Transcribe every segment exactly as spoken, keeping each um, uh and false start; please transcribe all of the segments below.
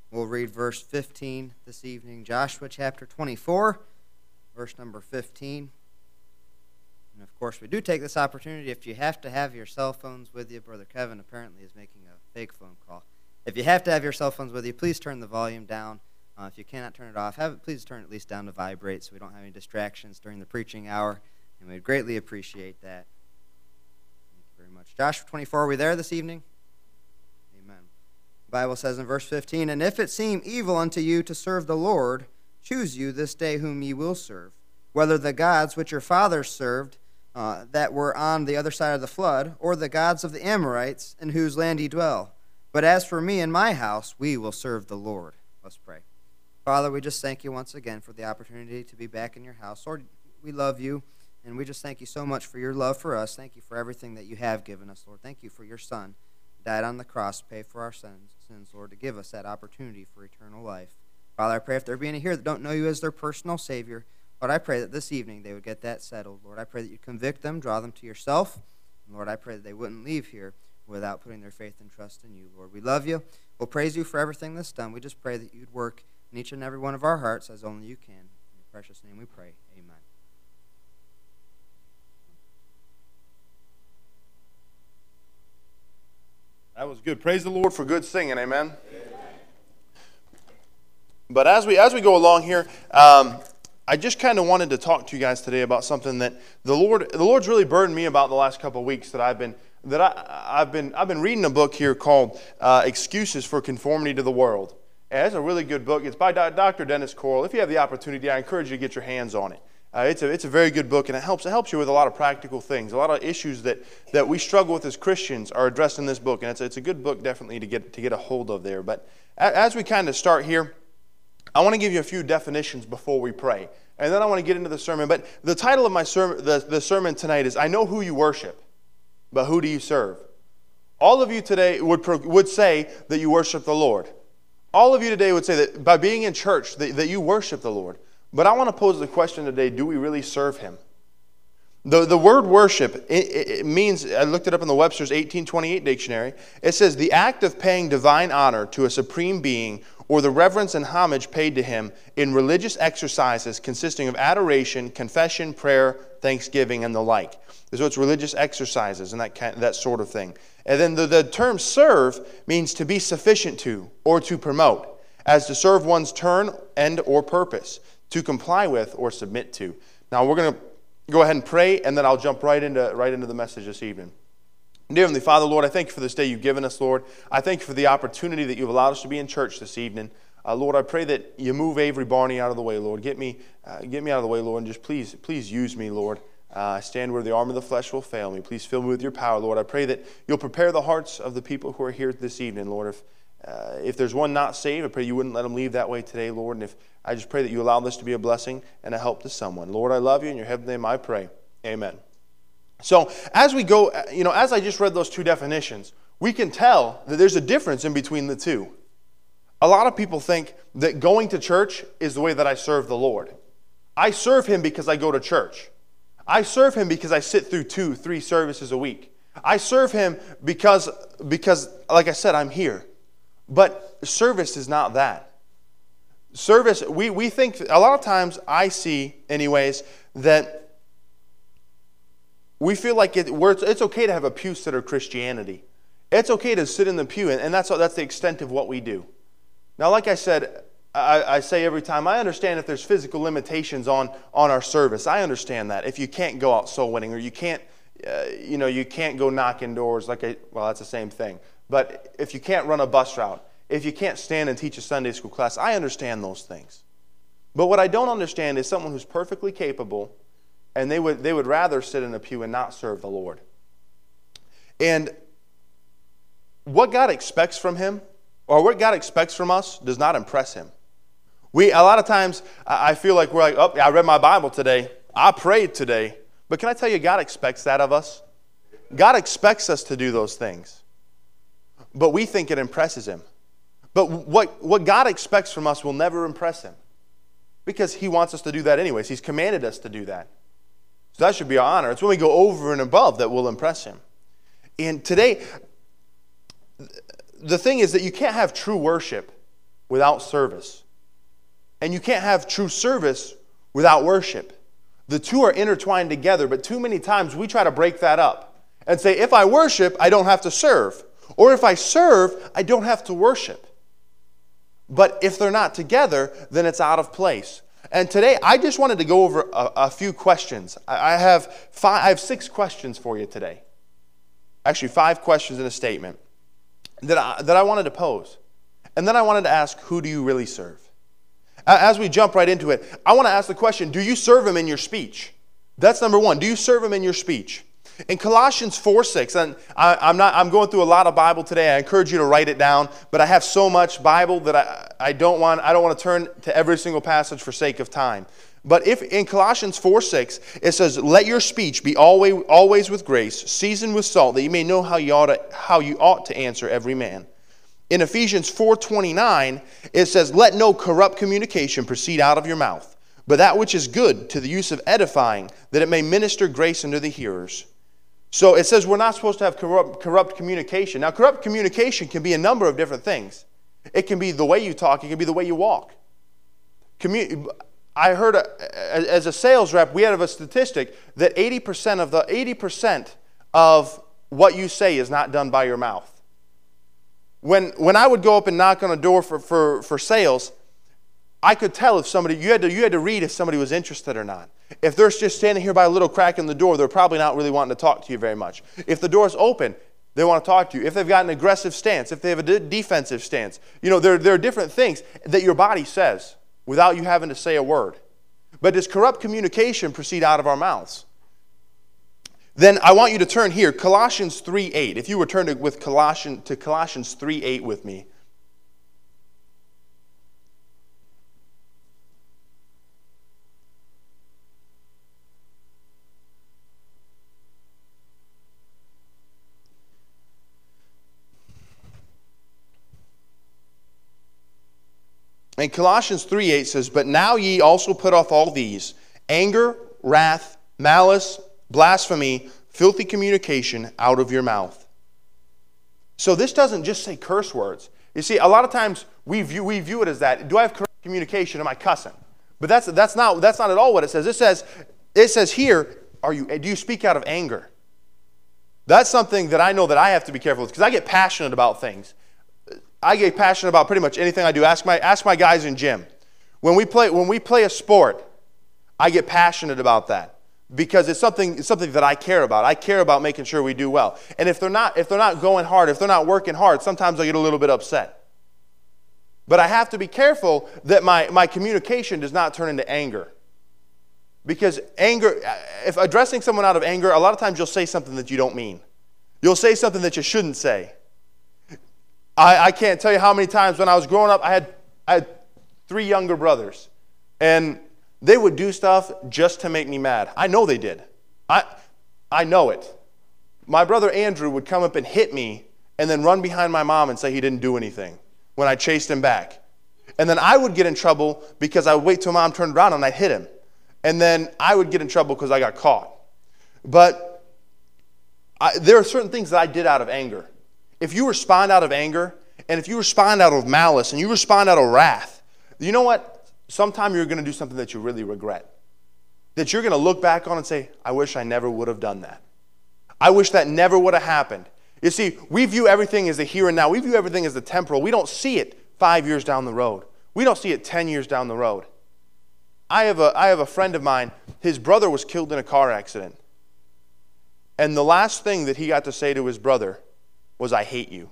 We'll read verse fifteen this evening, Joshua chapter twenty-four, verse number fifteen. And of course, we do take this opportunity, if you have to have your cell phones with you, Brother Kevin apparently is making a fake phone call. If you have to have your cell phones with you, please turn the volume down. Uh, if you cannot turn it off, have it, please turn it at least down to vibrate so we don't have any distractions during the preaching hour, and we'd greatly appreciate that. Thank you very much. Joshua twenty-four, are we there this evening? Amen. The Bible says in verse fifteen, "And if it seem evil unto you to serve the Lord, choose you this day whom ye will serve, whether the gods which your fathers served, uh, that were on the other side of the flood, or the gods of the Amorites, in whose land ye dwell. But as for me and my house, we will serve the Lord." Let's pray. Father, we just thank you once again for the opportunity to be back in your house. Lord, we love you, and we just thank you so much for your love for us. Thank you for everything that you have given us, Lord. Thank you for your Son, who died on the cross to pay for our sins, sins, Lord, to give us that opportunity for eternal life. Father, I pray if there be any here that don't know you as their personal Savior, Lord, I pray that this evening they would get that settled. Lord, I pray that you convict them, draw them to yourself. And Lord, I pray that they wouldn't leave here without putting their faith and trust in you. Lord, we love you. We'll praise you for everything that's done. We just pray that you'd work in each and every one of our hearts as only you can. In your precious name we pray. Amen. That was good. Praise the Lord for good singing. Amen. Amen. But as we as we go along here, um, I just kind of wanted to talk to you guys today about something that the Lord the Lord's really burdened me about the last couple of weeks. That I've been that I, I've been I've been reading a book here called uh, "Excuses for Conformity to the World." And it's a really good book. It's by Doctor Dennis Corll. If you have the opportunity, I encourage you to get your hands on it. Uh, it's a it's a very good book, and it helps it helps you with a lot of practical things. A lot of issues that, that we struggle with as Christians are addressed in this book, and it's it's a good book definitely to get to get a hold of there. But as we kind of start here, I want to give you a few definitions before we pray, and then I want to get into the sermon. But the title of my sermon, the, the sermon tonight is "I Know Who You Worship, but Who Do You Serve?" All of you today would would say that you worship the Lord. All of you today would say that by being in church that, that you worship the Lord. But I want to pose the question today, do we really serve Him? The, the word worship, it, it means, I looked it up in the Webster's eighteen twenty-eight dictionary. It says, the act of paying divine honor to a supreme being or the reverence and homage paid to Him in religious exercises consisting of adoration, confession, prayer, thanksgiving, and the like. So it's religious exercises and that kind, that sort of thing. And then the, the term serve means to be sufficient to or to promote, as to serve one's turn, end, or purpose, to comply with or submit to. Now we're going to go ahead and pray, and then I'll jump right into right into the message this evening. Dear Heavenly Father, Lord, I thank you for this day you've given us, Lord. I thank you for the opportunity that you've allowed us to be in church this evening. Uh, Lord, I pray that you move Avery Barney out of the way, Lord. Get me, uh, get me out of the way, Lord, and just please, please use me, Lord. Uh, I stand where the arm of the flesh will fail me. Please fill me with your power, Lord. I pray that you'll prepare the hearts of the people who are here this evening, Lord. If uh, if there's one not saved, I pray you wouldn't let them leave that way today, Lord. And if I just pray that you allow this to be a blessing and a help to someone. Lord, I love you. In your heavenly name I pray. Amen. So as we go, you know, as I just read those two definitions, we can tell that there's a difference in between the two. A lot of people think that going to church is the way that I serve the Lord. I serve Him because I go to church. I serve Him because I sit through two, three services a week. I serve Him because, because, like I said, I'm here. But service is not that. Service, we, we think, a lot of times I see, anyways, that we feel like it, we're, it's okay to have a pew sitter Christianity. It's okay to sit in the pew, and that's, that's the extent of what we do. Now, like I said, I, I say every time, I understand if there's physical limitations on, on our service. I understand that. If you can't go out soul winning, or you can't, uh, you know, you can't go knocking doors, like I, well, that's the same thing. But if you can't run a bus route, if you can't stand and teach a Sunday school class, I understand those things. But what I don't understand is someone who's perfectly capable, and they would they would rather sit in a pew and not serve the Lord. And what God expects from him, or what God expects from us, does not impress Him. We a lot of times I feel like we're like, oh, I read my Bible today, I prayed today. But can I tell you, God expects that of us? God expects us to do those things. But we think it impresses Him. But what, what God expects from us will never impress Him. Because He wants us to do that anyways. He's commanded us to do that. So that should be our honor. It's when we go over and above that we'll impress Him. And today, the thing is that you can't have true worship without service. And you can't have true service without worship. The two are intertwined together, but too many times we try to break that up and say, if I worship, I don't have to serve. Or if I serve, I don't have to worship. But if they're not together, then it's out of place. And today, I just wanted to go over a, a few questions. I, I have five, I have six questions for you today. Actually, five questions in a statement that I, that I wanted to pose. And then I wanted to ask, who do you really serve? As we jump right into it, I want to ask the question, do you serve him in your speech? That's number one. Do you serve him in your speech? In Colossians four six, and I, I'm not I'm going through a lot of Bible today. I encourage you to write it down, but I have so much Bible that I, I don't want I don't want to turn to every single passage for sake of time. But if in Colossians four six, it says, let your speech be always always with grace, seasoned with salt, that you may know how you ought to, how you ought to answer every man. In Ephesians four twenty-nine, it says, let no corrupt communication proceed out of your mouth, but that which is good to the use of edifying, that it may minister grace unto the hearers. So it says we're not supposed to have corrupt, corrupt communication. Now, corrupt communication can be a number of different things. It can be the way you talk. It can be the way you walk. Commu- I heard, a, as a sales rep, we have a statistic that eighty percent of the eighty percent of what you say is not done by your mouth. When when I would go up and knock on a door for, for, for sales, I could tell if somebody, you had to you had to read if somebody was interested or not. If they're just standing here by a little crack in the door, they're probably not really wanting to talk to you very much. If the door's open, they want to talk to you. If they've got an aggressive stance, if they have a de- defensive stance, you know, there, there are different things that your body says without you having to say a word. But does corrupt communication proceed out of our mouths? Then I want you to turn here, Colossians three eight. If you return to, with Colossians, to Colossians three eight with me. And Colossians three eight says, but now ye also put off all these, anger, wrath, malice, blasphemy, filthy communication out of your mouth. So this doesn't just say curse words. You see, a lot of times we view, we view it as that. Do I have corrupt communication? Am I cussing? But that's, that's, not, that's not at all what it says. It says, it says here, are you, do you speak out of anger? That's something that I know that I have to be careful with because I get passionate about things. I get passionate about pretty much anything I do. Ask my ask my guys in gym. When we play when we play a sport, I get passionate about that because it's something it's something that I care about. I care about making sure we do well. And if they're not if they're not going hard, if they're not working hard, sometimes I get a little bit upset. But I have to be careful that my my communication does not turn into anger. Because anger, if addressing someone out of anger, a lot of times you'll say something that you don't mean. You'll say something that you shouldn't say. I, I can't tell you how many times when I was growing up, I had, I had three younger brothers. And they would do stuff just to make me mad. I know they did. I, I know it. My brother Andrew would come up and hit me and then run behind my mom and say he didn't do anything when I chased him back. And then I would get in trouble because I would wait till mom turned around and I'd hit him. And then I would get in trouble because I got caught. But I, there are certain things that I did out of anger. If you respond out of anger, and if you respond out of malice, and you respond out of wrath, you know what? Sometime you're going to do something that you really regret. That you're going to look back on and say, I wish I never would have done that. I wish that never would have happened. You see, we view everything as the here and now. We view everything as the temporal. We don't see it five years down the road. We don't see it ten years down the road. I have a, I have a friend of mine, his brother was killed in a car accident. And the last thing that he got to say to his brother was, I hate you.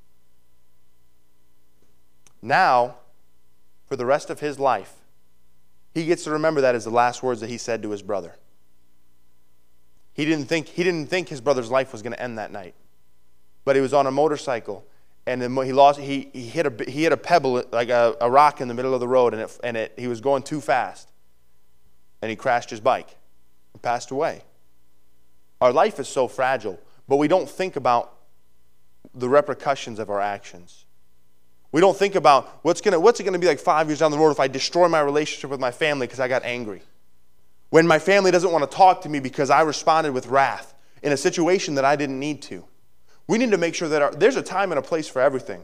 Now, for the rest of his life, he gets to remember that as the last words that he said to his brother. He didn't think, he didn't think his brother's life was going to end that night. But he was on a motorcycle, and then he lost. He, he hit a he hit a pebble, like a, a rock in the middle of the road, and it, and it, he was going too fast, and he crashed his bike and passed away. Our life is so fragile, but we don't think about the repercussions of our actions. We don't think about what's gonna what's it gonna be like five years down the road if I destroy my relationship with my family because I got angry. When my family doesn't want to talk to me because I responded with wrath in a situation that I didn't need to. We need to make sure that our, there's a time and a place for everything.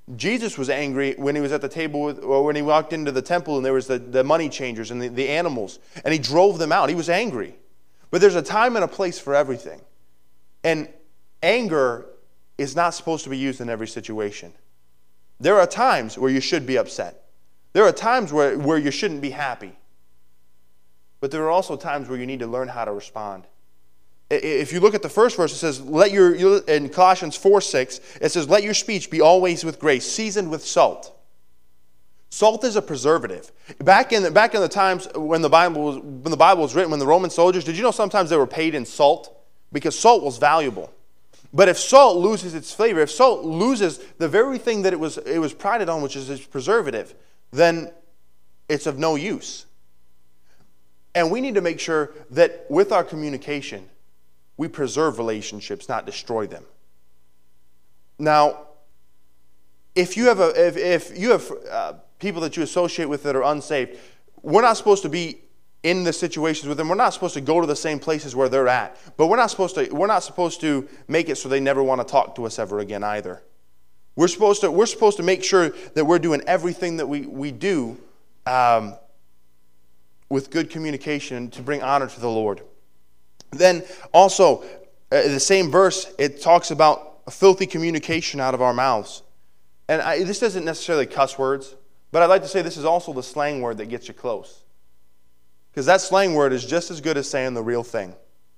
Jesus was angry when he was at the table with, or when he walked into the temple and there was the, the money changers and the, the animals, and he drove them out. He was angry. But there's a time and a place for everything. And anger is not supposed to be used in every situation. There are times where you should be upset. There are times where, where you shouldn't be happy. But there are also times where you need to learn how to respond. If you look at the first verse, it says, "Let your," in Colossians four six, it says, "Let your speech be always with grace, seasoned with salt." Salt is a preservative. Back in the, back in the times when the Bible was, when the Bible was written, when the Roman soldiers, did you know sometimes they were paid in salt? Because salt was valuable. But if salt loses its flavor, if salt loses the very thing that it was, it was prided on, which is its preservative, then it's of no use. And we need to make sure that with our communication, we preserve relationships, not destroy them. Now, if you have a, if, if you have uh, people that you associate with that are unsaved, we're not supposed to be in the situations with them. We're not supposed to go to the same places where they're at. But we're not supposed to. We're not supposed to make it so they never want to talk to us ever again either. We're supposed to. We're supposed to make sure that we're doing everything that we we do um, with good communication to bring honor to the Lord. Then also, uh, the same verse, it talks about a filthy communication out of our mouths. And I, this isn't necessarily cuss words, but I'd like to say this is also the slang word that gets you close. Because that slang word is just as good as saying the real thing.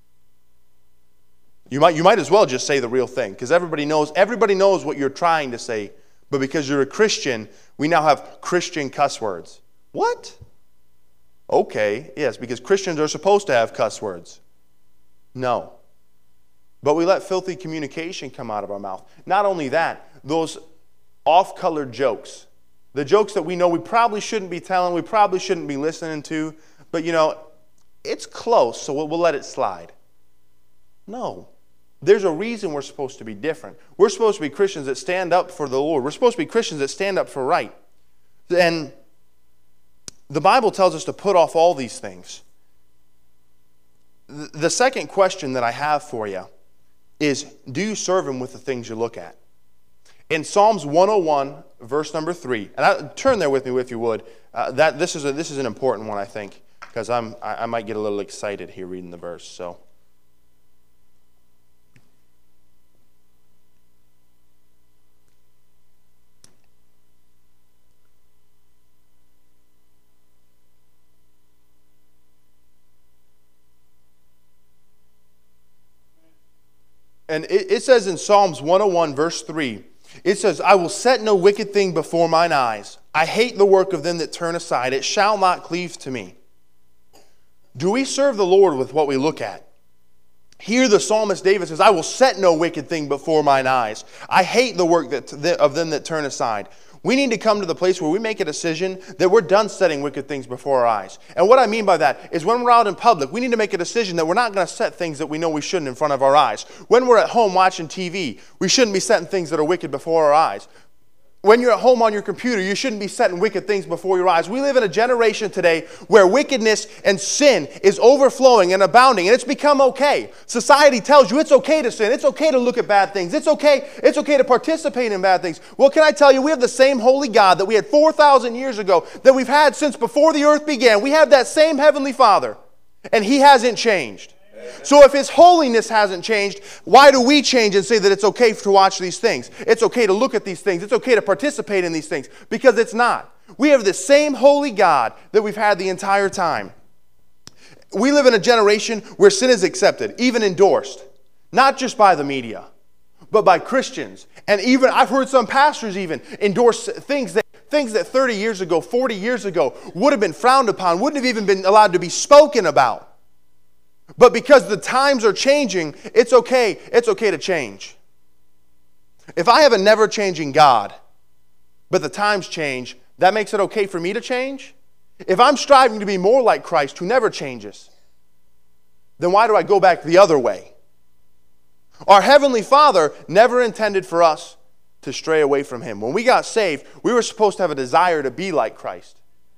You might, you might as well just say the real thing, because everybody knows, everybody knows what you're trying to say, but because you're a Christian, we now have Christian cuss words. What? Okay, yes, because Christians are supposed to have cuss words. No. But we let filthy communication come out of our mouth. Not only that, those off-colored jokes. The jokes that we know we probably shouldn't be telling, we probably shouldn't be listening to, but you know, it's close, so we'll, we'll let it slide. No. There's a reason we're supposed to be different. We're supposed to be Christians that stand up for the Lord. We're supposed to be Christians that stand up for right. And the Bible tells us to put off all these things. The second question that I have for you is, do you serve Him with the things you look at? In Psalms one oh one, verse number three, and I, turn there with me if you would. Uh, that this is a, this is an important one, I think, because I'm I, I might get a little excited here reading the verse. So, and it, it says in Psalms one oh one, verse three, it says, "I will set no wicked thing before mine eyes. I hate the work of them that turn aside. It shall not cleave to me." Do we serve the Lord with what we look at? Here the psalmist David says, "I will set no wicked thing before mine eyes. I hate the work that, of them that turn aside." We need to come to the place where we make a decision that we're done setting wicked things before our eyes. And what I mean by that is when we're out in public, we need to make a decision that we're not going to set things that we know we shouldn't in front of our eyes. When we're at home watching T V, we shouldn't be setting things that are wicked before our eyes. When you're at home on your computer, you shouldn't be setting wicked things before your eyes. We live in a generation today where wickedness and sin is overflowing and abounding, and it's become okay. Society tells you it's okay to sin. It's okay to look at bad things. It's okay, it's okay to participate in bad things. Well, can I tell you, we have the same holy God that we had four thousand years ago, that we've had since before the earth began. We have that same Heavenly Father, and He hasn't changed. So if His holiness hasn't changed, why do we change and say that it's okay to watch these things? It's okay to look at these things. It's okay to participate in these things. Because it's not. We have the same holy God that we've had the entire time. We live in a generation where sin is accepted, even endorsed. Not just by the media, but by Christians. And even, I've heard some pastors even endorse things that things that thirty years ago, forty years ago would have been frowned upon, wouldn't have even been allowed to be spoken about. But because the times are changing, it's okay. It's okay to change. If I have a never-changing God, but the times change, that makes it okay for me to change? If I'm striving to be more like Christ, who never changes, then why do I go back the other way? Our Heavenly Father never intended for us to stray away from Him. When we got saved, we were supposed to have a desire to be like Christ.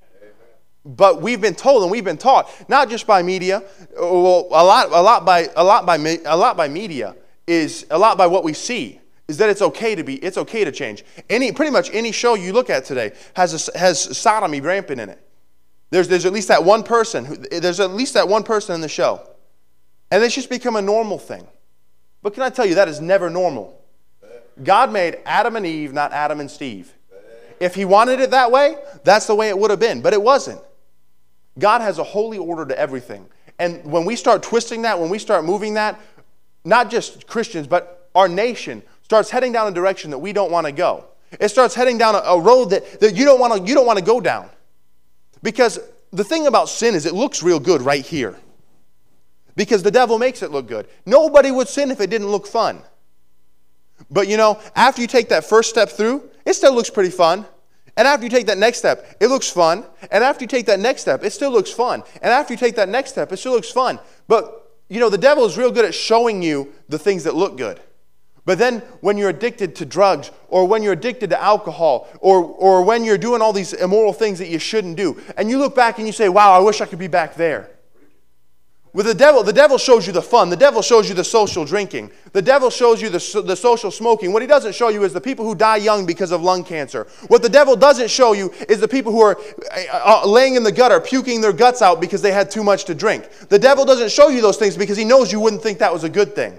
But we've been told and we've been taught, not just by media, well, a lot, a lot by, a lot by, a lot by media is a lot by what we see is that it's okay to be, it's okay to change. Any, pretty much any show you look at today has a, has sodomy rampant in it. There's, there's at least that one person, who, there's at least that one person in the show. And it's just become a normal thing. But can I tell you, that is never normal. God made Adam and Eve, not Adam and Steve. If he wanted it that way, that's the way it would have been. But it wasn't. God has a holy order to everything. And when we start twisting that, when we start moving that, not just Christians, but our nation starts heading down a direction that we don't want to go. It starts heading down a, a road that, that you don't want to, you don't want to go down. Because the thing about sin is it looks real good right here. Because the devil makes it look good. Nobody would sin if it didn't look fun. But you know, after you take that first step through, it still looks pretty fun. And after you take that next step, it looks fun. And after you take that next step, it still looks fun. And after you take that next step, it still looks fun. But, you know, the devil is real good at showing you the things that look good. But then when you're addicted to drugs, or when you're addicted to alcohol, or, or when you're doing all these immoral things that you shouldn't do, and you look back and you say, wow, I wish I could be back there. With the devil, the devil shows you the fun. The devil shows you the social drinking. The devil shows you the, the social smoking. What he doesn't show you is the people who die young because of lung cancer. What the devil doesn't show you is the people who are uh, laying in the gutter, puking their guts out because they had too much to drink. The devil doesn't show you those things because he knows you wouldn't think that was a good thing.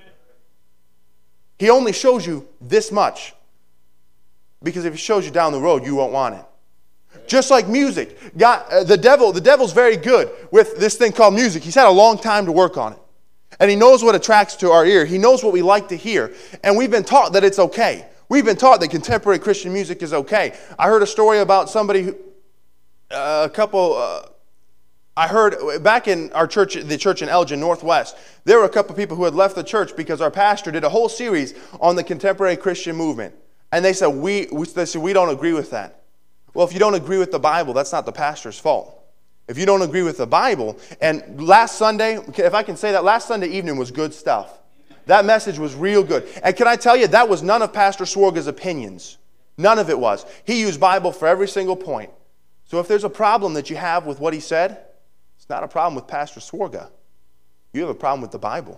He only shows you this much because if he shows you down the road, you won't want it. Just like music. God, uh, the devil, the devil's very good with this thing called music. He's had a long time to work on it. And he knows what attracts to our ear. He knows what we like to hear. And we've been taught that it's okay. We've been taught that contemporary Christian music is okay. I heard a story about somebody who, uh, a couple, uh, I heard back in our church, the church in Elgin, Northwest, there were a couple people who had left the church because our pastor did a whole series on the contemporary Christian movement. And they said, we, we, they said, we don't agree with that. Well, if you don't agree with the Bible, that's not the pastor's fault. If you don't agree with the Bible, and last Sunday, if I can say that, last Sunday evening was good stuff. That message was real good. And can I tell you, that was none of Pastor Sworga's opinions. None of it was. He used Bible for every single point. So if there's a problem that you have with what he said, it's not a problem with Pastor Sworga. You have a problem with the Bible.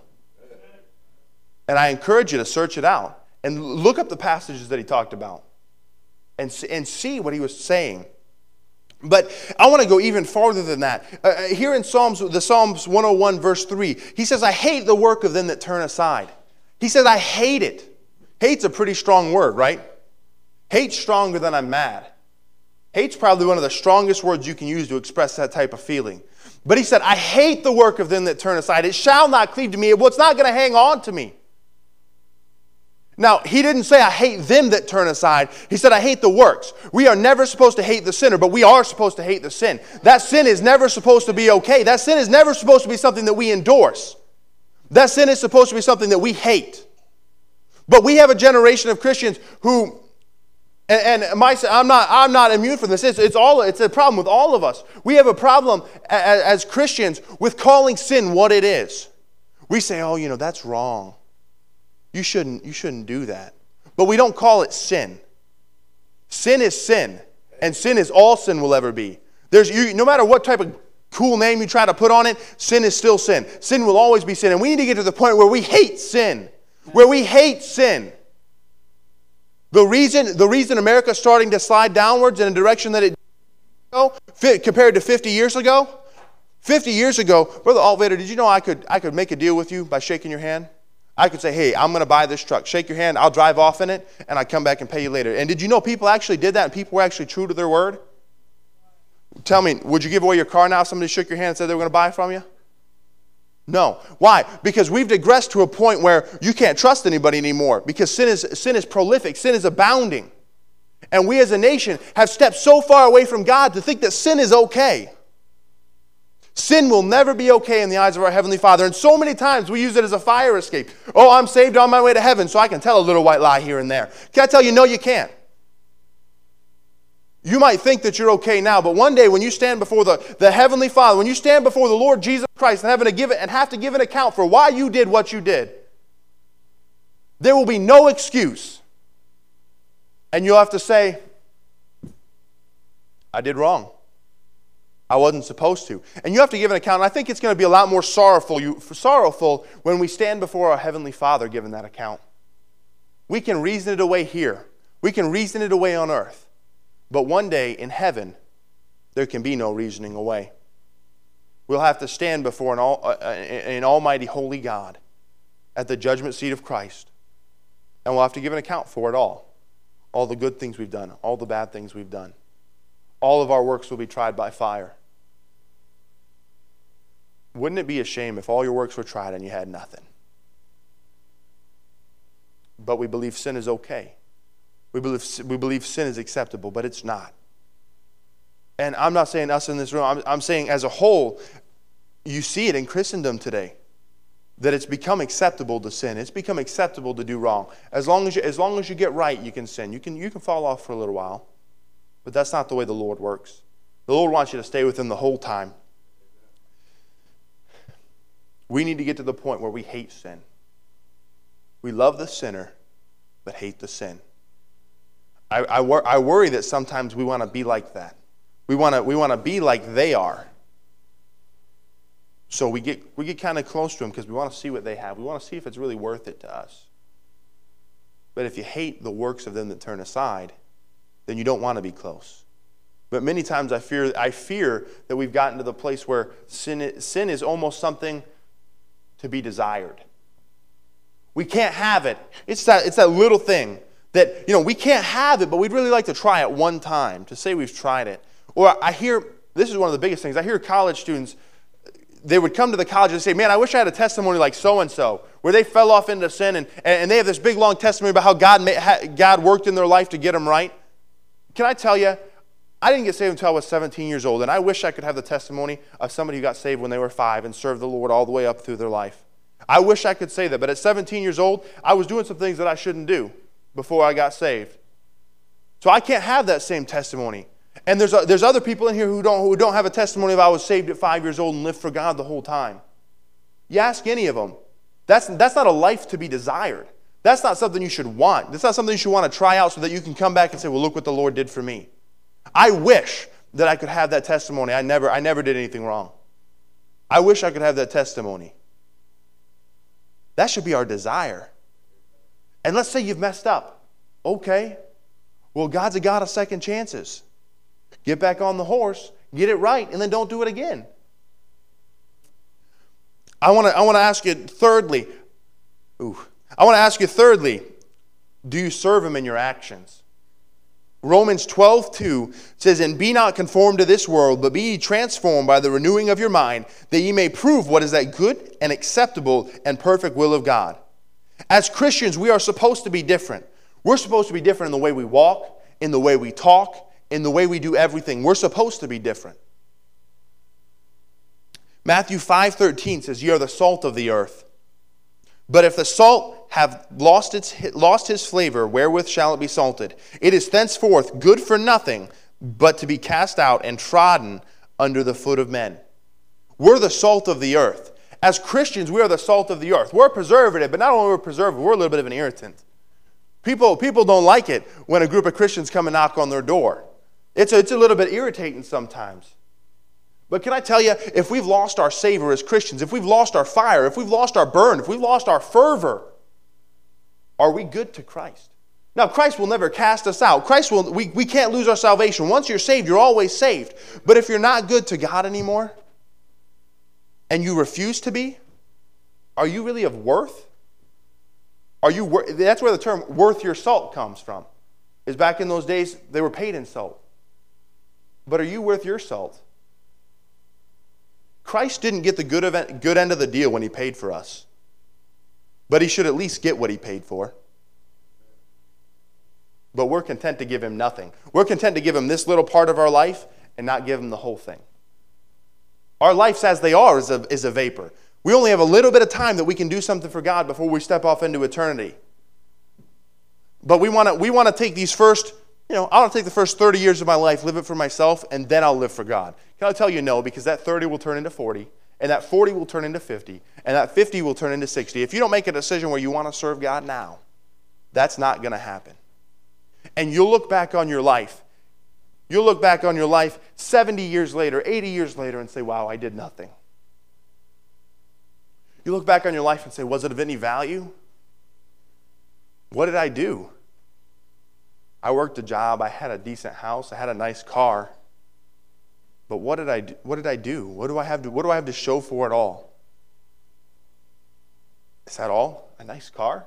And I encourage you to search it out and look up the passages that he talked about. And, and see what he was saying. But I want to go even farther than that. Uh, here in Psalms, the Psalms one oh one verse three, he says, I hate the work of them that turn aside. He says, I hate it. Hate's a pretty strong word, right? Hate's stronger than I'm mad. Hate's probably one of the strongest words you can use to express that type of feeling. But he said, I hate the work of them that turn aside. It shall not cleave to me. Well, it's not going to hang on to me. Now, he didn't say, I hate them that turn aside. He said, I hate the works. We are never supposed to hate the sinner, but we are supposed to hate the sin. That sin is never supposed to be okay. That sin is never supposed to be something that we endorse. That sin is supposed to be something that we hate. But we have a generation of Christians who, and, and my, I'm not, I'm not immune from this. It's, it's, all, it's a problem with all of us. We have a problem as, as Christians with calling sin what it is. We say, oh, you know, that's wrong. You shouldn't, you shouldn't do that. But we don't call it sin. Sin is sin. And sin is all sin will ever be. There's, you, no matter what type of cool name you try to put on it, sin is still sin. Sin will always be sin. And we need to get to the point where we hate sin. Where we hate sin. The reason, the reason America's starting to slide downwards in a direction that it did compared to fifty years ago, fifty years ago, Brother Altvader, did you know I could, I could make a deal with you by shaking your hand? I could say, hey, I'm going to buy this truck. Shake your hand. I'll drive off in it, and I'll come back and pay you later. And did you know people actually did that, and people were actually true to their word? Tell me, would you give away your car now if somebody shook your hand and said they were going to buy it from you? No. Why? Because we've digressed to a point where you can't trust anybody anymore because sin is, sin is prolific. Sin is abounding. And we as a nation have stepped so far away from God to think that sin is okay. Sin will never be okay in the eyes of our Heavenly Father. And so many times we use it as a fire escape. Oh, I'm saved on my way to heaven, so I can tell a little white lie here and there. Can I tell you, no, you can't. You might think that you're okay now, but one day when you stand before the, the Heavenly Father, when you stand before the Lord Jesus Christ and, having to give it, and have to give an account for why you did what you did, there will be no excuse. And you'll have to say, I did wrong. I wasn't supposed to. And you have to give an account. And I think it's going to be a lot more sorrowful, you, sorrowful when we stand before our Heavenly Father giving that account. We can reason it away here. We can reason it away on earth. But one day in heaven, there can be no reasoning away. We'll have to stand before an, all, uh, an almighty holy God at the judgment seat of Christ. And we'll have to give an account for it all. All the good things we've done, all the bad things we've done. All of our works will be tried by fire. Wouldn't it be a shame if all your works were tried and you had nothing? But we believe sin is okay. We believe, we believe sin is acceptable, but it's not. And I'm not saying us in this room. I'm, I'm saying as a whole, you see it in Christendom today, that it's become acceptable to sin. It's become acceptable to do wrong. As long as you, as long as you get right, you can sin. You can, you can fall off for a little while. But that's not the way the Lord works. The Lord wants you to stay with Him the whole time. We need to get to the point where we hate sin. We love the sinner, but hate the sin. I, I, wor- I worry that sometimes we want to be like that. We want to we want to be like they are. So we get we get kind of close to them because we want to see what they have. We want to see if it's really worth it to us. But if you hate the works of them that turn aside, then you don't want to be close. But many times I fear I fear that we've gotten to the place where sin is, sin is almost something to be desired. We can't have it. It's that it's that little thing that, you know, we can't have it, but we'd really like to try it one time, to say we've tried it. Or I hear, this is one of the biggest things, I hear college students, they would come to the college and say, man, I wish I had a testimony like so-and-so, where they fell off into sin, and, and they have this big, long testimony about how God, made, God worked in their life to get them right. Can I tell you, I didn't get saved until I was seventeen years old, and I wish I could have the testimony of somebody who got saved when they were five and served the Lord all the way up through their life. I wish I could say that, but at seventeen years old, I was doing some things that I shouldn't do before I got saved. So I can't have that same testimony. And there's, there's other people in here who don't, who don't have a testimony of I was saved at five years old and lived for God the whole time. You ask any of them. That's, that's not a life to be desired. That's not something you should want. That's not something you should want to try out so that you can come back and say, well, look what the Lord did for me. I wish that I could have that testimony. I never, I never did anything wrong. I wish I could have that testimony. That should be our desire. And let's say you've messed up. Okay. Well, God's a God of second chances. Get back on the horse, get it right, and then don't do it again. I want to I want to ask you thirdly, ooh, I want to ask you thirdly, do you serve Him in your actions? Romans twelve two says, and be not conformed to this world, but be ye transformed by the renewing of your mind, that ye may prove what is that good and acceptable and perfect will of God. As Christians, we are supposed to be different. We're supposed to be different in the way we walk, in the way we talk, in the way we do everything. We're supposed to be different. Matthew five thirteen says, ye are the salt of the earth. But if the salt have lost its lost his flavor, wherewith shall it be salted? It is thenceforth good for nothing, but to be cast out and trodden under the foot of men. We're the salt of the earth. As Christians, we are the salt of the earth. We're a preservative, but not only are we preservative, we're a little bit of an irritant. People, people don't like it when a group of Christians come and knock on their door. It's a, it's a little bit irritating sometimes. But can I tell you, if we've lost our savor as Christians, if we've lost our fire, if we've lost our burn, if we've lost our fervor, are we good to Christ? Now, Christ will never cast us out. Christ will, we, we can't lose our salvation. Once you're saved, you're always saved. But if you're not good to God anymore, and you refuse to be, are you really of worth? Are you wor- That's where the term worth your salt comes from. Is back in those days, they were paid in salt. But are you worth your salt? Christ didn't get the good, event, good end of the deal when He paid for us. But He should at least get what He paid for. But we're content to give Him nothing. We're content to give Him this little part of our life and not give Him the whole thing. Our lives as they are is a, is a vapor. We only have a little bit of time that we can do something for God before we step off into eternity. But we want to we want to take these first, you know, I want to take the first thirty years of my life, live it for myself, and then I'll live for God. Can I tell you no? Because that thirty will turn into forty, and that forty will turn into fifty, and that fifty will turn into sixty. If you don't make a decision where you want to serve God now, that's not going to happen. And you'll look back on your life. You'll look back on your life seventy years later, eighty years later, and say, wow, I did nothing. You look back on your life and say, was it of any value? What did I do? I worked a job. I had a decent house. I had a nice car. But what did I do? What did I do? What do I have to, what do I have to show for it all? Is that all? A nice car?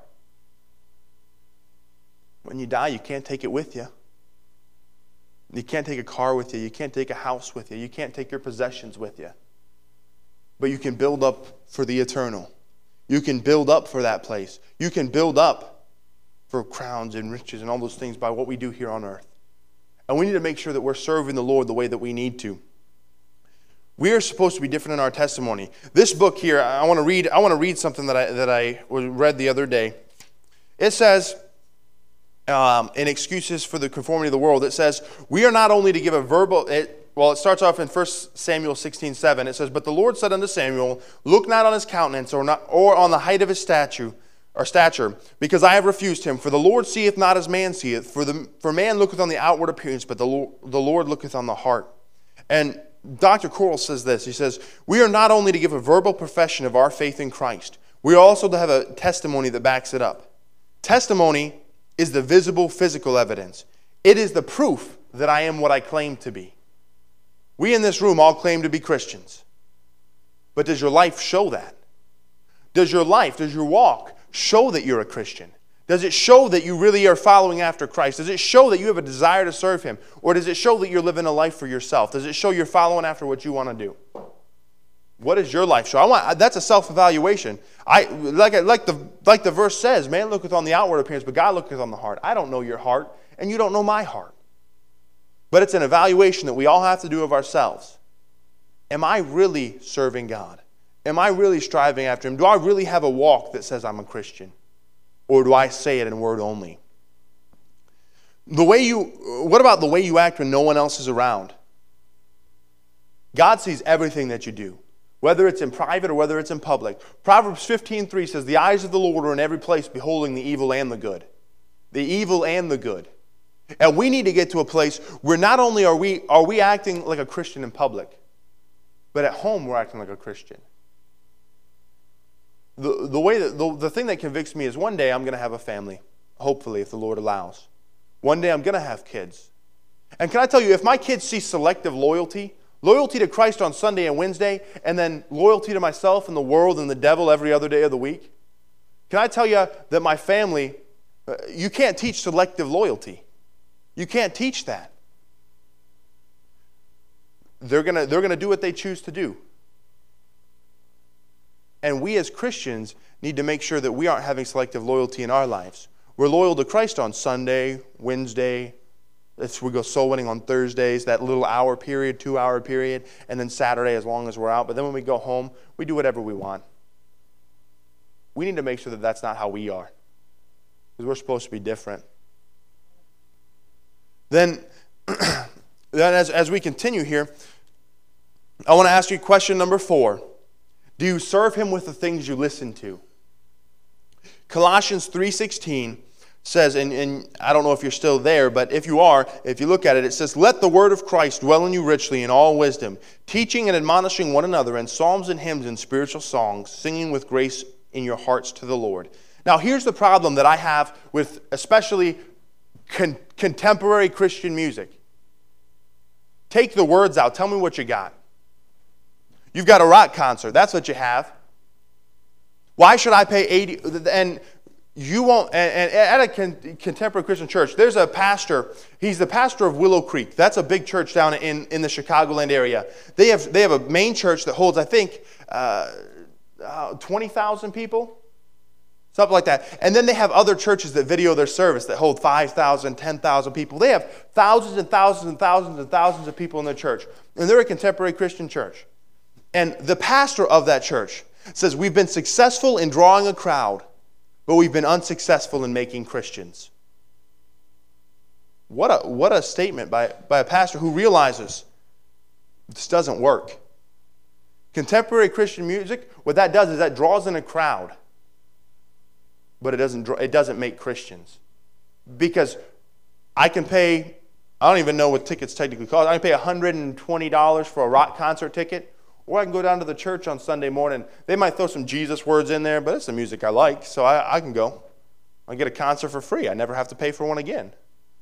When you die, you can't take it with you. You can't take a car with you. You can't take a house with you. You can't take your possessions with you. But you can build up for the eternal. You can build up for that place. You can build up for crowns and riches and all those things by what we do here on earth. And we need to make sure that we're serving the Lord the way that we need to. We are supposed to be different in our testimony. This book here, I want to read. I want to read something that I that I read the other day. It says, um, in Excuses for the Conformity of the World, it says, we are not only to give a verbal. It, well, it starts off in First Samuel sixteen seven. It says, but the Lord said unto Samuel, look not on his countenance, or not, or on the height of his statue, or stature, because I have refused him. For the Lord seeth not as man seeth. For the for man looketh on the outward appearance, but the Lord, the Lord looketh on the heart. And Doctor Coral says this. He says, we are not only to give a verbal profession of our faith in Christ, we are also to have a testimony that backs it up. Testimony is the visible physical evidence. It is the proof that I am what I claim to be. We in this room all claim to be Christians. But does your life show that? Does your life, does your walk show that you're a Christian? Does it show that you really are following after Christ? Does it show that you have a desire to serve him? Or does it show that you're living a life for yourself? Does it show you're following after what you want to do? What does your life show? I want, that's a self-evaluation. I like, like, the, like the verse says, man looketh on the outward appearance, but God looketh on the heart. I don't know your heart, and you don't know my heart. But it's an evaluation that we all have to do of ourselves. Am I really serving God? Am I really striving after him? Do I really have a walk that says I'm a Christian? Or do I say it in word only? The way you, what about the way you act when no one else is around? God sees everything that you do, whether it's in private or whether it's in public. Proverbs fifteen three says, the eyes of the Lord are in every place, beholding the evil and the good. The evil and the good. And we need to get to a place where not only are we, are we acting like a Christian in public, but at home we're acting like a Christian. The, the, way that, the, the thing that convicts me is one day I'm going to have a family, hopefully, if the Lord allows. One day I'm going to have kids. And can I tell you, if my kids see selective loyalty, loyalty to Christ on Sunday and Wednesday, and then loyalty to myself and the world and the devil every other day of the week, can I tell you that my family, you can't teach selective loyalty. You can't teach that. They're going to, they're going to do what they choose to do. And we as Christians need to make sure that we aren't having selective loyalty in our lives. We're loyal to Christ on Sunday, Wednesday. If we go soul winning on Thursdays, that little hour period, two-hour period, and then Saturday as long as we're out. But then when we go home, we do whatever we want. We need to make sure that that's not how we are, because we're supposed to be different. Then, then as, as we continue here, I want to ask you question number four. Do you serve him with the things you listen to? Colossians three sixteen says, and, and I don't know if you're still there, but if you are, if you look at it, it says, let the word of Christ dwell in you richly in all wisdom, teaching and admonishing one another in psalms and hymns and spiritual songs, singing with grace in your hearts to the Lord. Now here's the problem that I have with especially con- contemporary Christian music. Take the words out. Tell me what you got. You've got a rock concert. That's what you have. Why should I pay eighty? And you won't. And, and at a con, contemporary Christian church, there's a pastor. He's the pastor of Willow Creek. That's a big church down in, in the Chicagoland area. They have they have a main church that holds, I think, uh, uh, twenty thousand people, something like that. And then they have other churches that video their service that hold five thousand, ten thousand people. They have thousands and thousands and thousands and thousands of people in their church, and they're a contemporary Christian church. And the pastor of that church says, we've been successful in drawing a crowd, but we've been unsuccessful in making Christians. What a, what a statement by, by a pastor who realizes this doesn't work. Contemporary Christian music, what that does is that draws in a crowd, but it doesn't, draw, it doesn't make Christians. Because I can pay, I don't even know what tickets technically cost, I can pay one hundred twenty dollars for a rock concert ticket, or I can go down to the church on Sunday morning. They might throw some Jesus words in there, but it's the music I like, so I, I can go. I get a concert for free. I never have to pay for one again.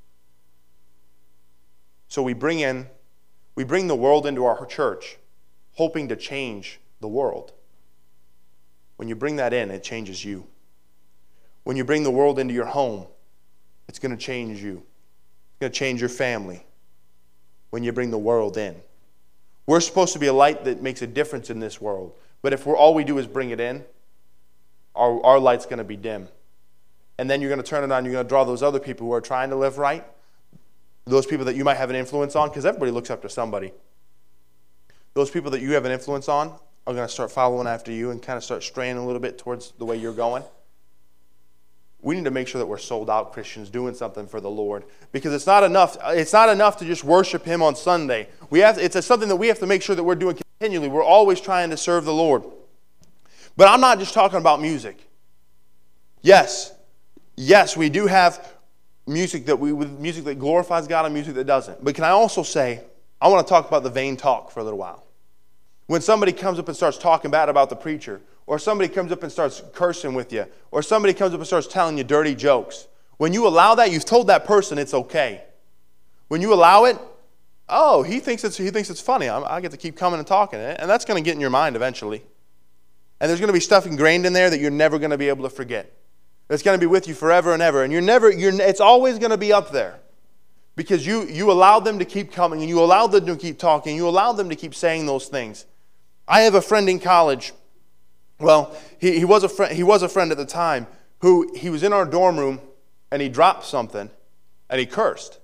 So we bring in, we bring the world into our church, hoping to change the world. When you bring that in, it changes you. When you bring the world into your home, it's going to change you. It's going to change your family. When you bring the world in. We're supposed to be a light that makes a difference in this world. But if we're all we do is bring it in, our, our light's going to be dim. And then you're going to turn it on, you're going to draw those other people who are trying to live right, those people that you might have an influence on, because everybody looks up to somebody. Those people that you have an influence on are going to start following after you and kind of start straying a little bit towards the way you're going. We need to make sure that we're sold out Christians doing something for the Lord, because it's not enough. It's not enough to just worship Him on Sunday. We have. It's something that we have to make sure that we're doing continually. We're always trying to serve the Lord. But I'm not just talking about music. Yes, yes, we do have music that we with music that glorifies God and music that doesn't. But can I also say, I want to talk about the vain talk for a little while. When somebody comes up and starts talking bad about the preacher, or somebody comes up and starts cursing with you, or somebody comes up and starts telling you dirty jokes, when you allow that, you've told that person it's okay. When you allow it, oh, he thinks it's he thinks it's funny. I, I get to keep coming and talking, and that's going to get in your mind eventually. And there's going to be stuff ingrained in there that you're never going to be able to forget. It's going to be with you forever and ever, and you're never you're it's always going to be up there, because you you allowed them to keep coming, and you allowed them to keep talking, and you allowed them to keep saying those things. I have a friend in college. Well, he, he was a friend. He was a friend at the time who he was in our dorm room, and he dropped something, and he cursed.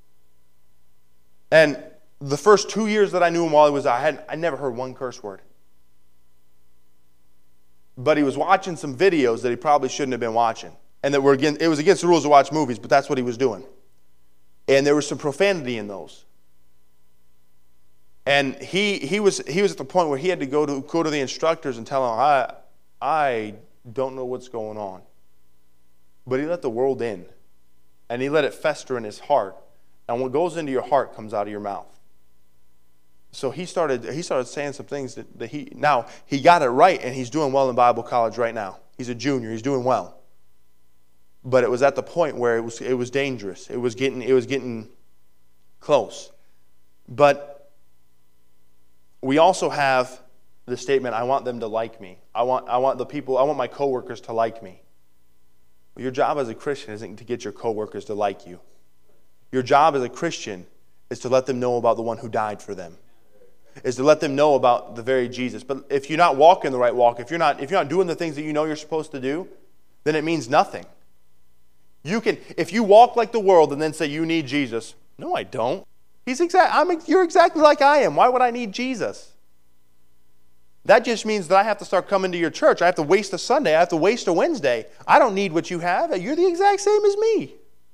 And the first two years that I knew him, while he was, I had I never heard one curse word. But he was watching some videos that he probably shouldn't have been watching, and that were against, it was against the rules to watch movies, but that's what he was doing. And there was some profanity in those. And he he was he was at the point where he had to go to go to the instructors and tell them, I I don't know what's going on. But he let the world in, and he let it fester in his heart. And what goes into your heart comes out of your mouth. So he started he started saying some things that, that he now he got it right, and he's doing well in Bible college right now. He's a junior. He's doing well. But it was at the point where it was it was dangerous. It was getting it was getting close. But we also have the statement, I want them to like me. I want I want the people, I want my coworkers to like me. Well, your job as a Christian isn't to get your coworkers to like you. Your job as a Christian is to let them know about the one who died for them. Is to let them know about the very Jesus. But if you're not walking the right walk, if you're not if you're not doing the things that you know you're supposed to do, then it means nothing. You can if you walk like the world and then say you need Jesus, no, I don't. He's exact. I'm. You're exactly like I am. Why would I need Jesus? That just means that I have to start coming to your church. I have to waste a Sunday. I have to waste a Wednesday. I don't need what you have. You're the exact same as me.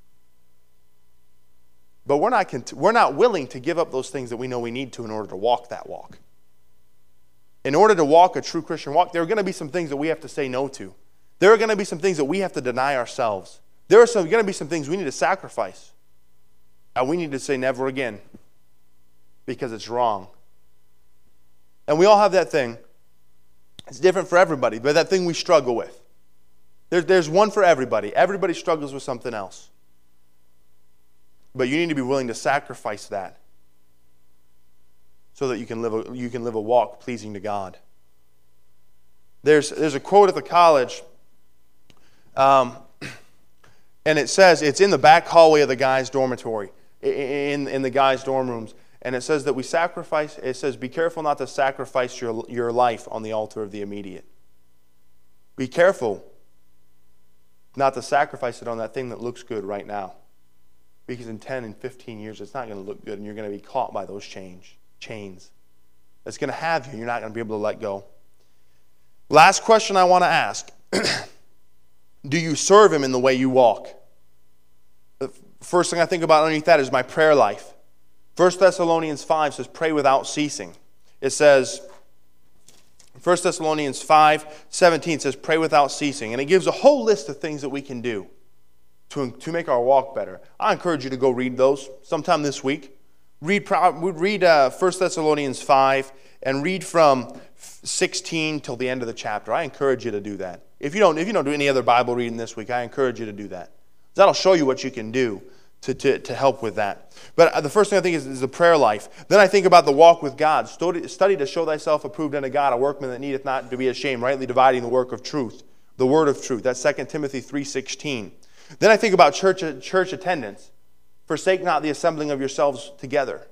But we're not. We're not willing to give up those things that we know we need to in order to walk that walk. In order to walk a true Christian walk, there are going to be some things that we have to say no to. There are going to be some things that we have to deny ourselves. There are some, going to be some things we need to sacrifice. And we need to say never again, because it's wrong. And we all have that thing. It's different for everybody, but that thing we struggle with. There, there's one for everybody. Everybody struggles with something else. But you need to be willing to sacrifice that so that you can live a, you can live a walk pleasing to God. There's, there's a quote at the college, um, and it says, it's in the back hallway of the guys' dormitory. In, in the guys' dorm rooms. And it says that we sacrifice, it says, be careful not to sacrifice your, your life on the altar of the immediate. Be careful not to sacrifice it on that thing that looks good right now. Because in ten and fifteen years, it's not going to look good, and you're going to be caught by those change, chains. It's going to have you, and you're not going to be able to let go. Last question I want to ask. Do you serve Him in the way you walk? First thing I think about underneath that is my prayer life. First Thessalonians five says, pray without ceasing. It says, First Thessalonians five seventeen says, pray without ceasing. And it gives a whole list of things that we can do to, to make our walk better. I encourage you to go read those sometime this week. Read, read uh, First Thessalonians five and read from sixteen till the end of the chapter. I encourage you to do that. If you don't, if you don't do any other Bible reading this week, I encourage you to do that. That'll show you what you can do to, to, to help with that. But the first thing I think is, is the prayer life. Then I think about the walk with God. Study, study to show thyself approved unto God, a workman that needeth not to be ashamed, rightly dividing the work of truth, the word of truth. That's Second Timothy three sixteen. Then I think about church, church attendance. Forsake not the assembling of yourselves together.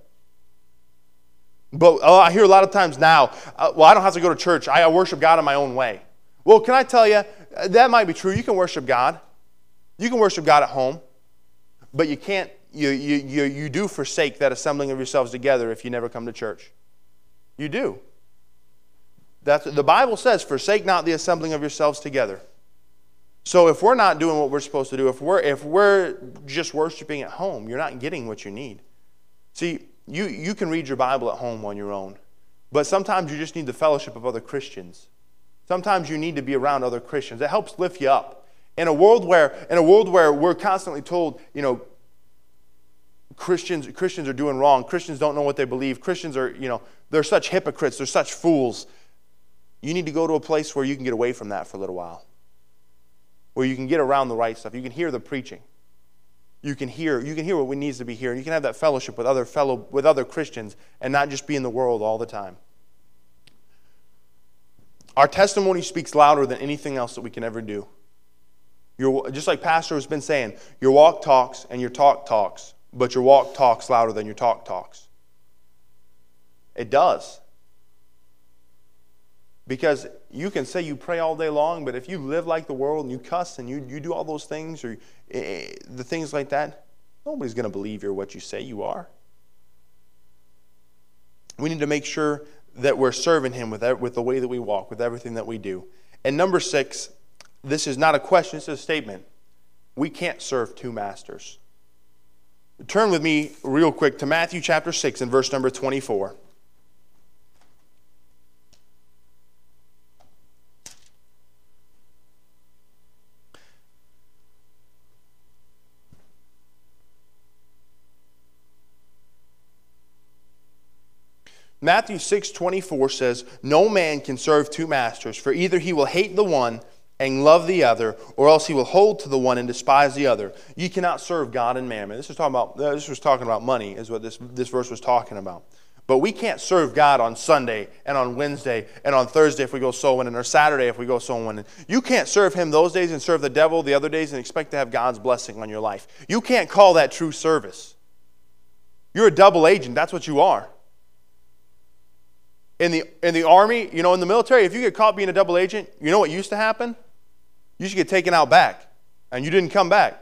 But oh, I hear a lot of times now, uh, well, I don't have to go to church. I, I worship God in my own way. Well, can I tell you, that might be true. You can worship God. You can worship God at home. But you can't, you, you, you, you do forsake that assembling of yourselves together if you never come to church. You do. That's, the Bible says, forsake not the assembling of yourselves together. So if we're not doing what we're supposed to do, if we're, if we're just worshiping at home, you're not getting what you need. See, you, you can read your Bible at home on your own. But sometimes you just need the fellowship of other Christians. Sometimes you need to be around other Christians. It helps lift you up. In a world where, in a world where we're constantly told, you know, Christians, Christians are doing wrong. Christians don't know what they believe. Christians are, you know, they're such hypocrites. They're such fools. You need to go to a place where you can get away from that for a little while. Where you can get around the right stuff. You can hear the preaching. You can hear, you can hear what needs to be here. You can have that fellowship with other fellow, with other Christians and not just be in the world all the time. Our testimony speaks louder than anything else that we can ever do. Your, just like Pastor has been saying, your walk talks and your talk talks, but your walk talks louder than your talk talks. It does. Because you can say you pray all day long, but if you live like the world and you cuss and you, you do all those things, or eh, the things like that, nobody's going to believe you're what you say you are. We need to make sure that we're serving Him with, with the way that we walk, with everything that we do. And number six, this is not a question, it's a statement. We can't serve two masters. Turn with me real quick to Matthew chapter six and verse number twenty-four. Matthew six twenty-four says, no man can serve two masters, for either he will hate the one and love the other, or else he will hold to the one and despise the other. You cannot serve God and mammon. This is talking about this was talking about money, is what this, this verse was talking about. But we can't serve God on Sunday and on Wednesday and on Thursday if we go soul winning, or Saturday if we go soul winning. You can't serve Him those days and serve the devil the other days and expect to have God's blessing on your life. You can't call that true service. You're a double agent. That's what you are. In the, in the army, you know, in the military, if you get caught being a double agent, you know what used to happen? You should get taken out back, and you didn't come back.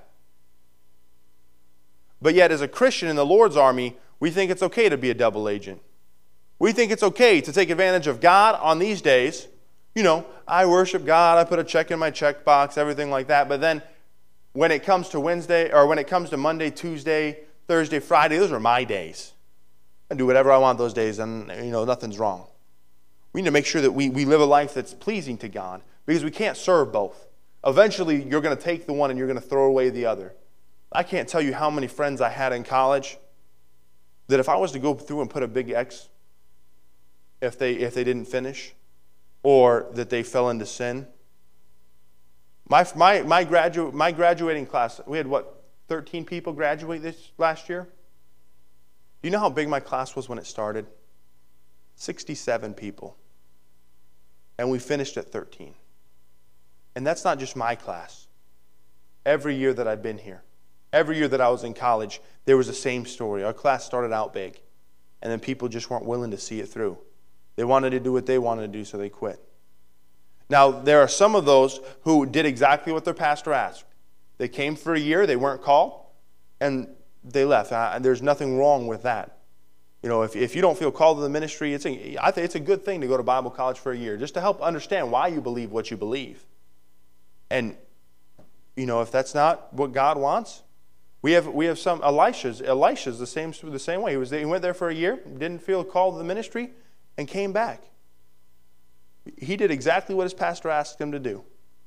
But yet, as a Christian in the Lord's army, we think it's okay to be a double agent. We think it's okay to take advantage of God on these days. You know, I worship God, I put a check in my checkbox, everything like that. But then when it comes to Wednesday, or when it comes to Monday, Tuesday, Thursday, Friday, those are my days. I do whatever I want those days, and, you know, nothing's wrong. We need to make sure that we, we live a life that's pleasing to God, because we can't serve both. Eventually, you're going to take the one and you're going to throw away the other. I can't tell you how many friends I had in college that if I was to go through and put a big X if they, if they didn't finish, or that they fell into sin. My, my, my, gradu- my graduating class, we had, what, thirteen people graduate this last year? Do you know how big my class was when it started? sixty-seven people. And we finished at thirteen. And that's not just my class. Every year that I've been here, every year that I was in college, there was the same story. Our class started out big, and then people just weren't willing to see it through. They wanted to do what they wanted to do, so they quit. Now, there are some of those who did exactly what their pastor asked. They came for a year, they weren't called, and they left. And there's nothing wrong with that. You know, if, if you don't feel called to the ministry, it's a, I think it's a good thing to go to Bible college for a year, just to help understand why you believe what you believe. And, you know, if that's not what God wants, we have we have some, Elisha's, Elisha's the same, the same way. He, was, he went there for a year, didn't feel called to the ministry, and came back. He did exactly what his pastor asked him to do.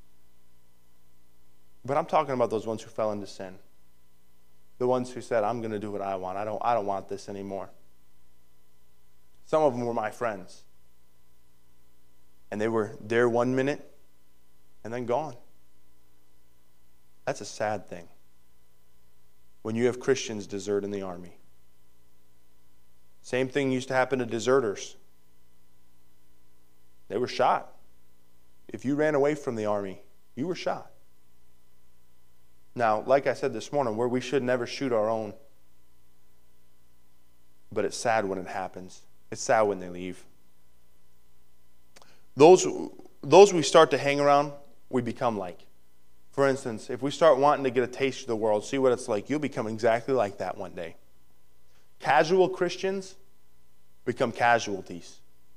But I'm talking about those ones who fell into sin. The ones who said, I'm going to do what I want. I don't, I don't want this anymore. Some of them were my friends. And they were there one minute, and then gone. That's a sad thing when you have Christians desert in the army. Same thing used to happen to deserters. They were shot. If you ran away from the army, you were shot. Now, like I said this morning, where we should never shoot our own. But it's sad when it happens. It's sad when they leave. Those, those we start to hang around, we become like. For instance, if we start wanting to get a taste of the world, see what it's like, you'll become exactly like that one day. Casual Christians become casualties.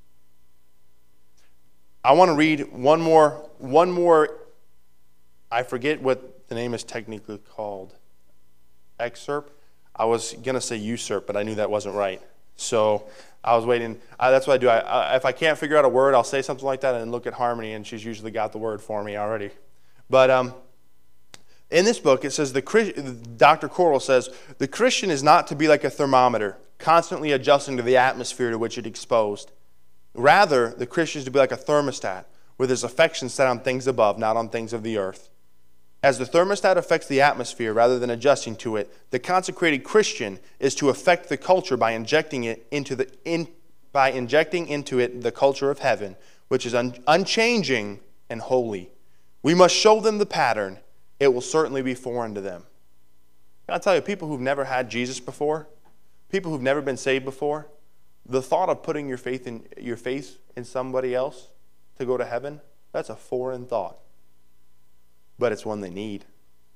I want to read one more, one more, I forget what the name is technically called, excerpt. I was going to say usurp, but I knew that wasn't right. So I was waiting. I, that's what I do. I, I, if I can't figure out a word, I'll say something like that and then look at Harmony, and she's usually got the word for me already. But um, in this book, it says, the Doctor Coral says, the Christian is not to be like a thermometer, constantly adjusting to the atmosphere to which it is exposed. Rather, the Christian is to be like a thermostat, with his affection set on things above, not on things of the earth. As the thermostat affects the atmosphere rather than adjusting to it, the consecrated Christian is to affect the culture by injecting it into the in, by injecting into it the culture of heaven, which is un, unchanging and holy. We must show them the pattern. It will certainly be foreign to them. I'll tell you, people who've never had Jesus before, people who've never been saved before, the thought of putting your faith in your faith in somebody else to go to heaven, that's a foreign thought. But it's one they need.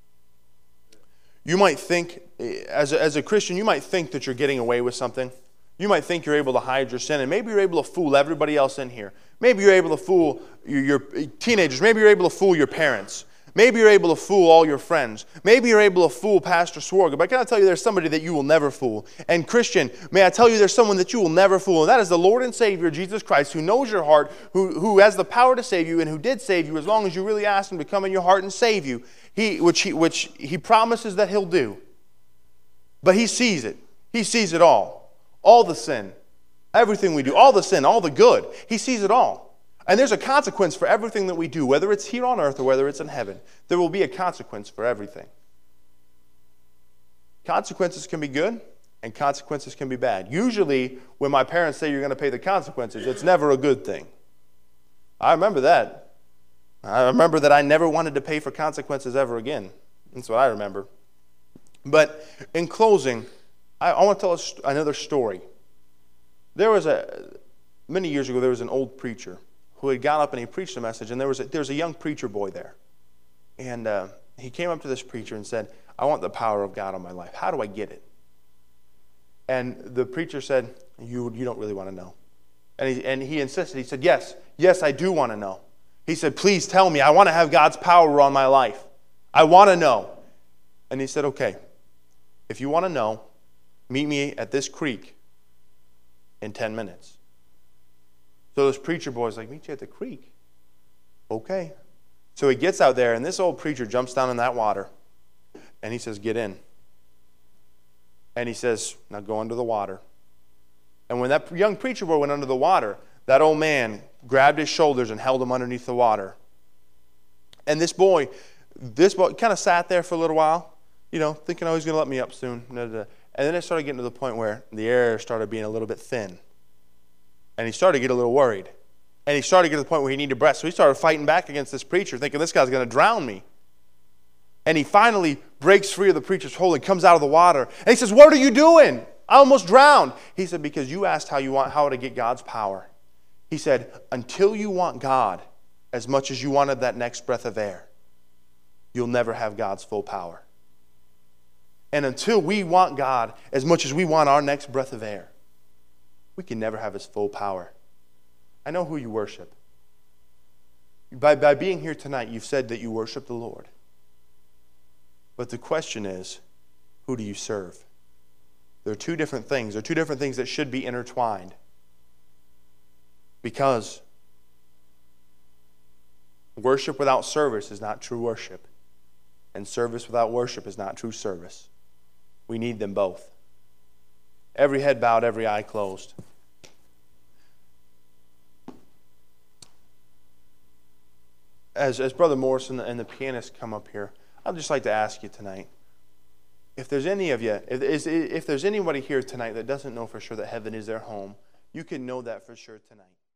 You might think, as a, as a Christian, you might think that you're getting away with something. You might think you're able to hide your sin, and maybe you're able to fool everybody else in here. Maybe you're able to fool your, your teenagers. Maybe you're able to fool your parents. Maybe you're able to fool all your friends. Maybe you're able to fool Pastor Swarga. But can I tell you, there's somebody that you will never fool. And Christian, may I tell you, there's someone that you will never fool. And that is the Lord and Savior, Jesus Christ, who knows your heart, who, who has the power to save you, and who did save you as long as you really asked Him to come in your heart and save you, he, which, he, which He promises that He'll do. But He sees it. He sees it all. All the sin. Everything we do. All the sin. All the good. He sees it all. And there's a consequence for everything that we do, whether it's here on earth or whether it's in heaven. There will be a consequence for everything. Consequences can be good, and consequences can be bad. Usually, when my parents say you're going to pay the consequences, it's never a good thing. I remember that. I remember that I never wanted to pay for consequences ever again. That's what I remember. But in closing, I, I want to tell a, another story. There was a, many years ago, there was an old preacher who had got up and he preached a message, and there was a, there was a young preacher boy there. And uh, he came up to this preacher and said, I want the power of God on my life. How do I get it? And the preacher said, you, you don't really want to know. And he, and he insisted. He said, yes, yes, I do want to know. He said, please tell me. I want to have God's power on my life. I want to know. And he said, okay, if you want to know, meet me at this creek in ten minutes. So this preacher boy's like, meet you at the creek. Okay. So he gets out there, and this old preacher jumps down in that water, and he says, get in. And he says, now go under the water. And when that young preacher boy went under the water, that old man grabbed his shoulders and held him underneath the water. And this boy, this boy kind of sat there for a little while, you know, thinking, oh, he's going to let me up soon. And then it started getting to the point where the air started being a little bit thin. And he started to get a little worried. And he started to get to the point where he needed breath. So he started fighting back against this preacher, thinking this guy's going to drown me. And he finally breaks free of the preacher's hold and comes out of the water. And he says, what are you doing? I almost drowned. He said, because you asked how you want how to get God's power. He said, until you want God as much as you wanted that next breath of air, you'll never have God's full power. And until we want God as much as we want our next breath of air, we can never have His full power. I know who you worship. By, by being here tonight, you've said that you worship the Lord. But the question is, who do you serve? There are two different things. There are two different things that should be intertwined. Because worship without service is not true worship. And service without worship is not true service. We need them both. Every head bowed, every eye closed. as, as Brother Morris and the, and the pianist come up here, I'd just like to ask you tonight, if there's any of you, if, is, if there's anybody here tonight that doesn't know for sure that heaven is their home, you can know that for sure tonight.